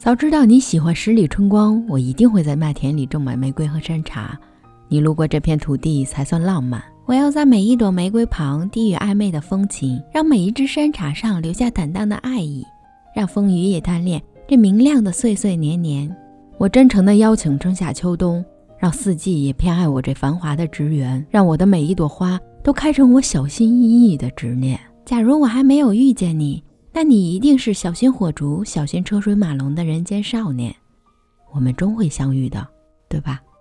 早知道你喜欢十里春光，我一定会在麦田里种满玫瑰和山茶。你路过这片土地才算浪漫。我要在每一朵玫瑰旁低语暧昧的风情，让每一只山茶上留下坦荡的爱意，让风雨也贪恋这明亮的岁岁年年。我真诚地邀请春夏秋冬，让四季也偏爱我这繁华的植园，让我的每一朵花都开成我小心翼翼的执念。假如我还没有遇见你，那你一定是小心火烛、小心车水马龙的人间少年。我们终会相遇的，对吧？